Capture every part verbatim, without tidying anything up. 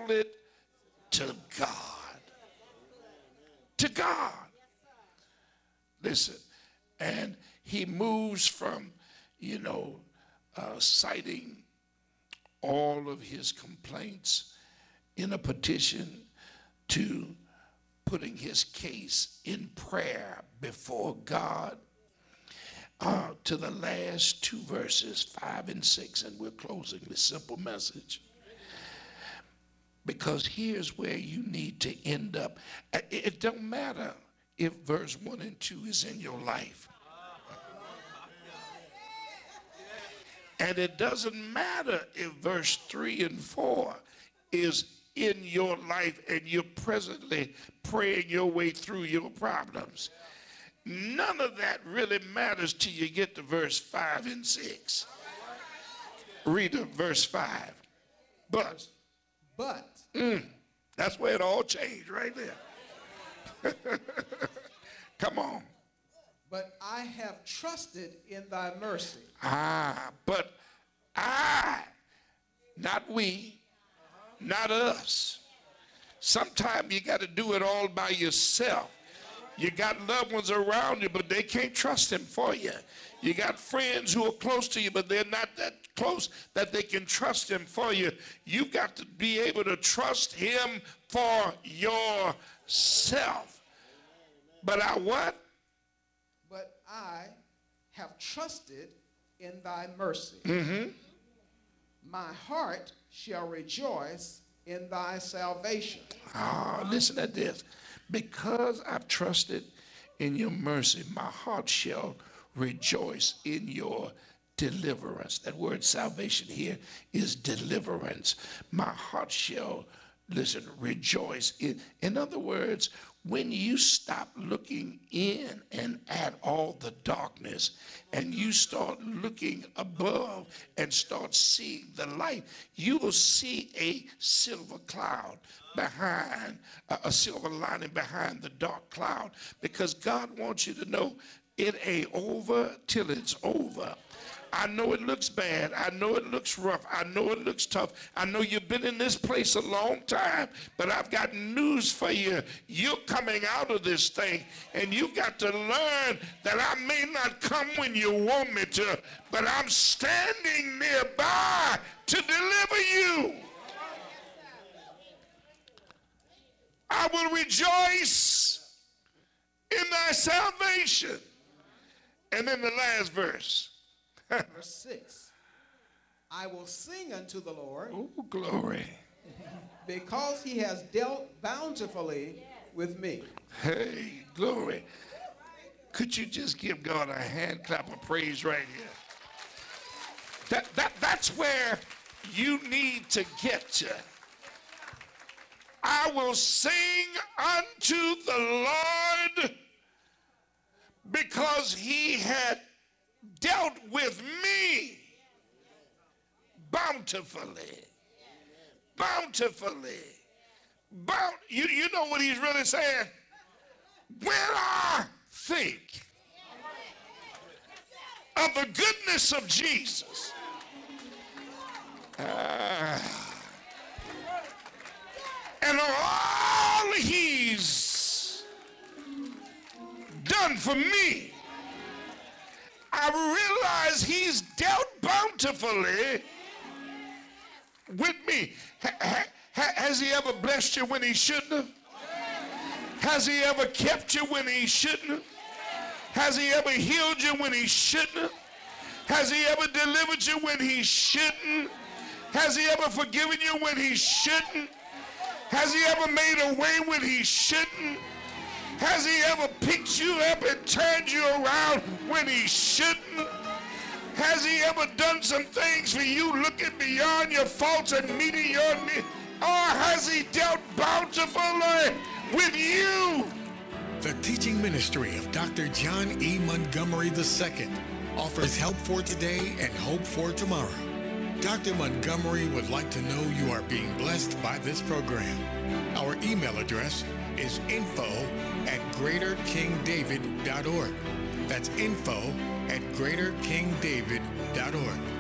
all it to God. To God. Listen, and he moves from, you know, uh, citing all of his complaints in a petition to putting his case in prayer before God, uh, to the last two verses, five and six, and we're closing this simple message. Because here's where you need to end up. It don't matter if verse one and two is in your life. And it doesn't matter if verse three and four is in your life and you're presently praying your way through your problems. None of that really matters till you get to verse five and six. Read verse five. But, but, mm, that's where it all changed right there. Come on. But I have trusted in thy mercy. Ah, but I, not we, not us. Sometimes you got to do it all by yourself. You got loved ones around you, but they can't trust him for you. You got friends who are close to you, but they're not that close that they can trust him for you. You've got to be able to trust him for yourself. But I what? But I have trusted in thy mercy. Mm-hmm. My heart shall rejoice in thy salvation. Ah, listen to this. Because I've trusted in your mercy, my heart shall rejoice in your deliverance. That word salvation here is deliverance. My heart shall, listen, rejoice. In, in other words, when you stop looking in and at all the darkness and you start looking above and start seeing the light, you will see a silver cloud behind, uh, a silver lining behind the dark cloud, because God wants you to know it ain't over till it's over. I know it looks bad. I know it looks rough. I know it looks tough. I know you've been in this place a long time, but I've got news for you. You're coming out of this thing, and you've got to learn that I may not come when you want me to, but I'm standing nearby to deliver you. I will rejoice in thy salvation. And then the last verse. Verse six. I will sing unto the Lord. Oh, glory. Because he has dealt bountifully with me. Hey, glory. Could you just give God a hand clap of praise right here? That, that, that's where you need to get to. I will sing unto the Lord because he had dealt with me bountifully. Bountifully. Bount, you, you know what he's really saying? When I think of the goodness of Jesus, uh, and all he's done for me, I realize he's dealt bountifully with me. Ha, ha, ha, has he ever blessed you when he shouldn't have? Has he ever kept you when he shouldn't have? Has he ever healed you when he shouldn't have? Has he ever delivered you when he shouldn't? Has he ever forgiven you when he shouldn't? Has he ever made a way when he shouldn't? Has he ever picked you up and turned you around when he shouldn't? Has he ever done some things for you looking beyond your faults and meeting your needs? Or has he dealt bountifully with you? The teaching ministry of Doctor John E. Montgomery the Second offers help for today and hope for tomorrow. Doctor Montgomery would like to know you are being blessed by this program. Our email address is info at greater king david dot org. That's info at greater king david dot org.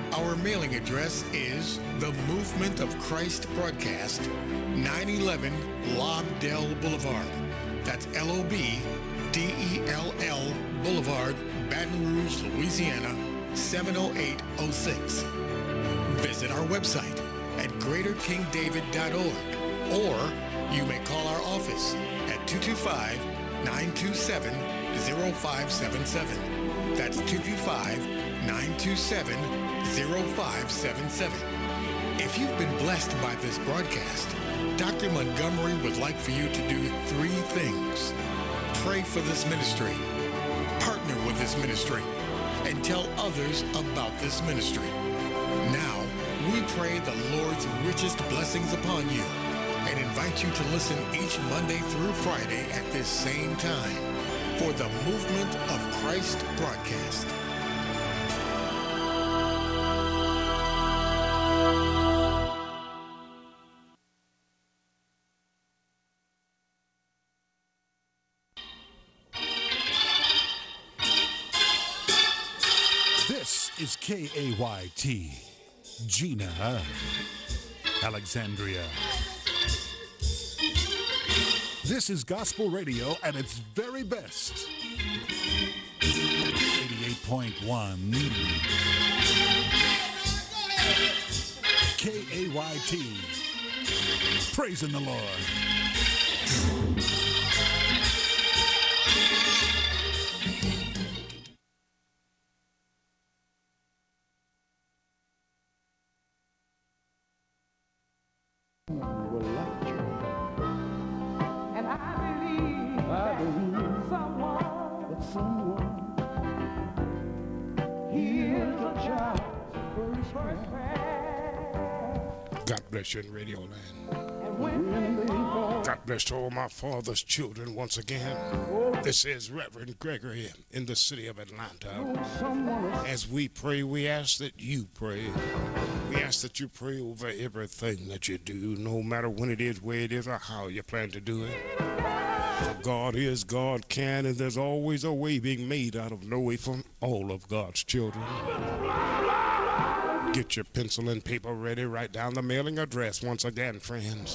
Our mailing address is The Movement of Christ Broadcast, nine eleven Lobdell Boulevard. That's L O B D E L L Boulevard, Baton Rouge, Louisiana, seven oh eight oh six. Visit our website at greater king david dot org, or you may call our office at two two five, nine two seven, zero five seven seven. That's two two five, nine two seven, zero five seven seven. If you've been blessed by this broadcast, Doctor Montgomery would like for you to do three things. Pray for this ministry, partner with this ministry, and tell others about this ministry. Now, we pray the Lord's richest blessings upon you and invite you to listen each Monday through Friday at this same time for the Movement of Christ broadcast. This is K A Y T, Gina, Alexandria. This is gospel radio at its very best. eighty-eight point one K A Y T, praising the Lord. God bless you in Radio Land. God bless all my father's children once again. This is Reverend Gregory in the city of Atlanta. As we pray, we ask that you pray. We ask that you pray over everything that you do, no matter when it is, where it is, or how you plan to do it. For God is, God can, and there's always a way being made out of no way for all of God's children. Get your pencil and paper ready. Write down the mailing address once again, friends.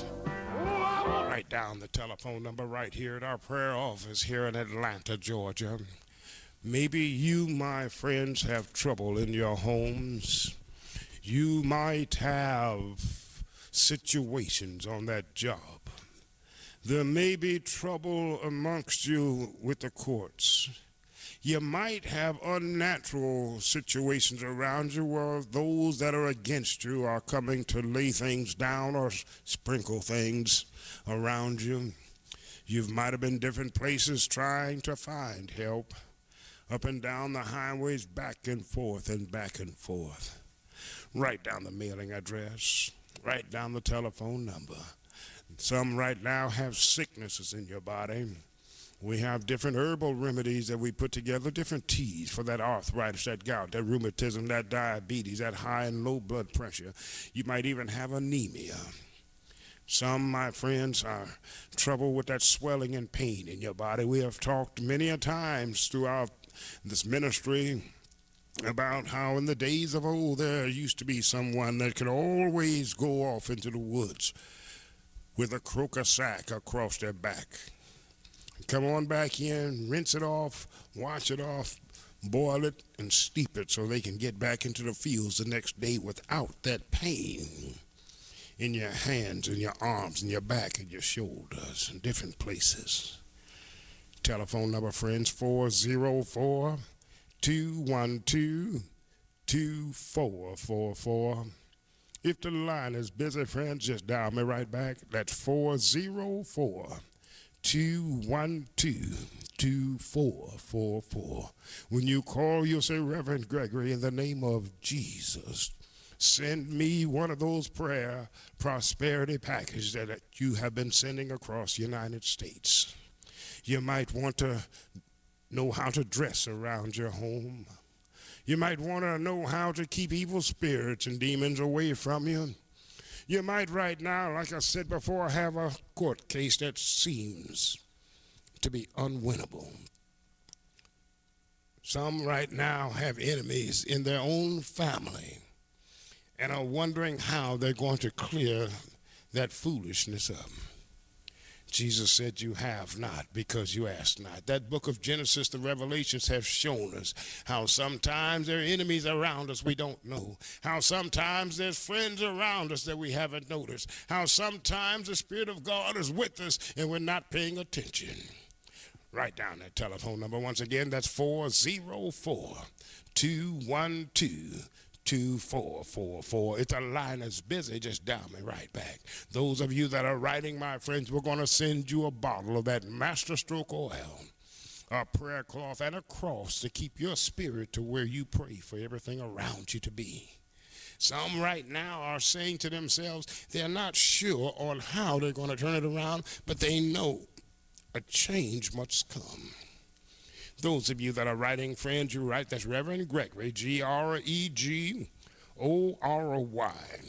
Write down the telephone number right here at our prayer office here in Atlanta, Georgia. Maybe you, my friends, have trouble in your homes. You might have situations on that job. There may be trouble amongst you with the courts. You might have unnatural situations around you where those that are against you are coming to lay things down or sprinkle things around you. You might have been different places trying to find help, up and down the highways, back and forth and back and forth. Write down the mailing address. Write down the telephone number. Some right now have sicknesses in your body. We have different herbal remedies that we put together, different teas for that arthritis, that gout, that rheumatism, that diabetes, that high and low blood pressure. You might even have anemia. Some, my friends, are trouble with that swelling and pain in your body. We have talked many a times throughout this ministry about how in the days of old there used to be someone that could always go off into the woods with a croaker sack across their back. Come on back in, rinse it off, wash it off, boil it, and steep it so they can get back into the fields the next day without that pain in your hands and your arms and your back and your shoulders and different places. Telephone number, friends, four oh four, two one two, two four four four. If the line is busy, friends, just dial me right back. That's four oh four, two one two, two four four four. When you call, you'll say, Reverend Gregory, in the name of Jesus, send me one of those prayer prosperity packages that you have been sending across the United States. You might want to know how to dress around your home. You might want to know how to keep evil spirits and demons away from you. You might right now, like I said before, have a court case that seems to be unwinnable. Some right now have enemies in their own family and are wondering how they're going to clear that foolishness up. Jesus said, you have not because you ask not. That book of Genesis, the Revelations have shown us how sometimes there are enemies around us we don't know. How sometimes there's friends around us that we haven't noticed. How sometimes the Spirit of God is with us and we're not paying attention. Write down that telephone number once again. That's four oh four, two one two, two four four four. It's a line that's busy. Just dial me right back. Those of you that are writing, my friends, we're going to send you a bottle of that Master Stroke oil, a prayer cloth, and a cross to keep your spirit to where you pray for everything around you to be. Some right now are saying to themselves they're not sure on how they're going to turn it around, but they know a change must come. Those of you that are writing, friends, you write, that's Reverend Gregory, G R E G O R Y.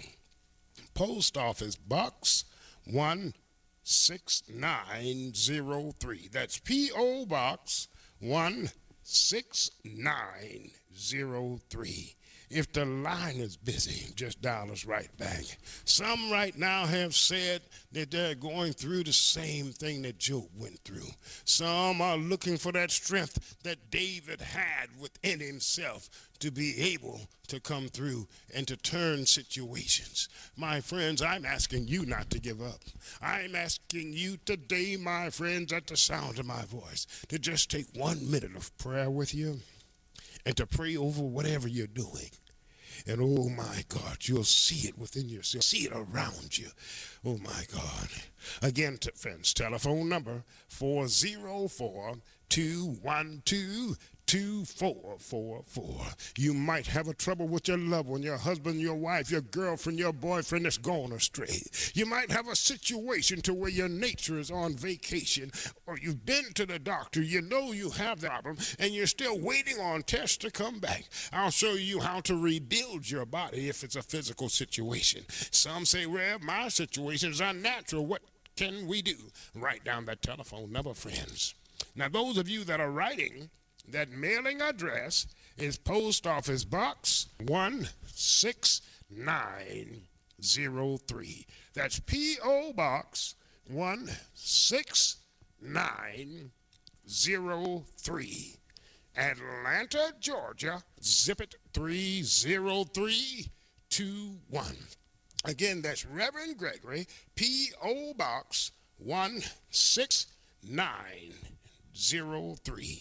Post Office Box one six nine zero three. That's P O Box one six nine zero three. If the line is busy, just dial us right back. Some right now have said that they're going through the same thing that Job went through. Some are looking for that strength that David had within himself to be able to come through and to turn situations. My friends, I'm asking you not to give up. I'm asking you today, my friends, at the sound of my voice, to just take one minute of prayer with you and to pray over whatever you're doing. And oh my God, you'll see it within yourself, see it around you. Oh my God. Again, t- friends, telephone number four oh four, two one two, two four four four. You might have a trouble with your loved one, your husband, your wife, your girlfriend, your boyfriend that's gone astray. You might have a situation to where your nature is on vacation, or you've been to the doctor, you know you have the problem, and you're still waiting on tests to come back. I'll show you how to rebuild your body if it's a physical situation. Some say, well, my situation is unnatural. What can we do? Write down that telephone number, friends. Now, those of you that are writing, that mailing address is Post Office Box one six nine zero three. That's P O Box one six nine zero three. Atlanta, Georgia, zip it three zero three two one. Again, that's Reverend Gregory, P O Box one six nine zero three.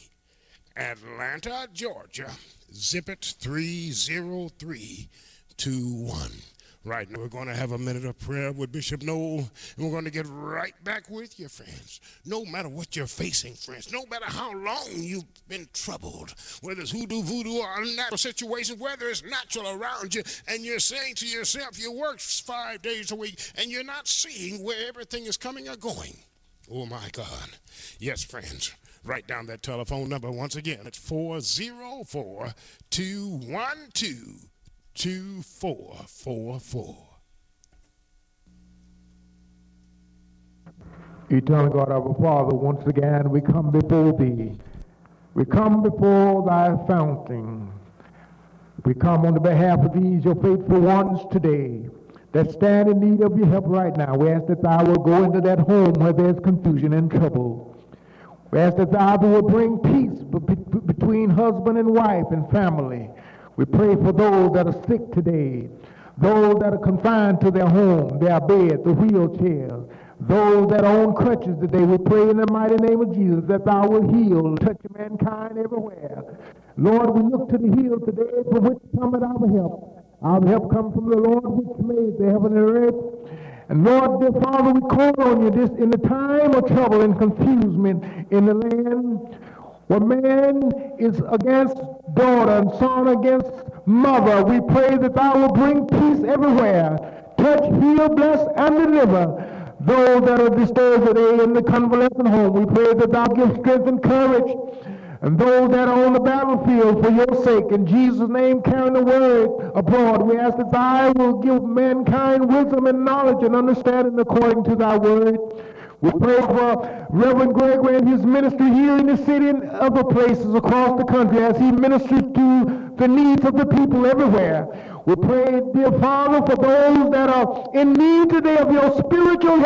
Atlanta, Georgia, zip it three zero three two one. Right now, we're going to have a minute of prayer with Bishop Noel, and we're going to get right back with you, friends. No matter what you're facing, friends, no matter how long you've been troubled, whether it's hoodoo, voodoo, or unnatural situation, whether it's natural around you, and you're saying to yourself, you work five days a week, and you're not seeing where everything is coming or going. Oh, my God. Yes, friends. Write down that telephone number once again. It's four oh four, two one two, two four four four. Eternal God, our Father, once again we come before Thee. We come before Thy fountain. We come on the behalf of these, your faithful ones today, that stand in need of your help right now. We ask that Thou will go into that home where there's confusion and trouble. We ask that Thou will bring peace between husband and wife and family. We pray for those that are sick today, those that are confined to their home, their bed, the wheelchair, those that are on crutches today. We pray in the mighty name of Jesus that Thou will heal, touch mankind everywhere. Lord, we look to the hill today from which cometh our help. Our help comes from the Lord which made the heaven and earth. And Lord, dear Father, we call on you this in the time of trouble and confusion in the land where man is against daughter and son against mother. We pray that Thou will bring peace everywhere. Touch, heal, bless, and deliver those that are disturbed today in the convalescent home. We pray that Thou give strength and courage. And those that are on the battlefield for your sake, in Jesus' name, carrying the word abroad, we ask that Thou will give mankind wisdom and knowledge and understanding according to Thy word. We pray for Reverend Gregory and his ministry here in the city and other places across the country as he ministers to the needs of the people everywhere. We pray, dear Father, for those that are in need today of your spiritual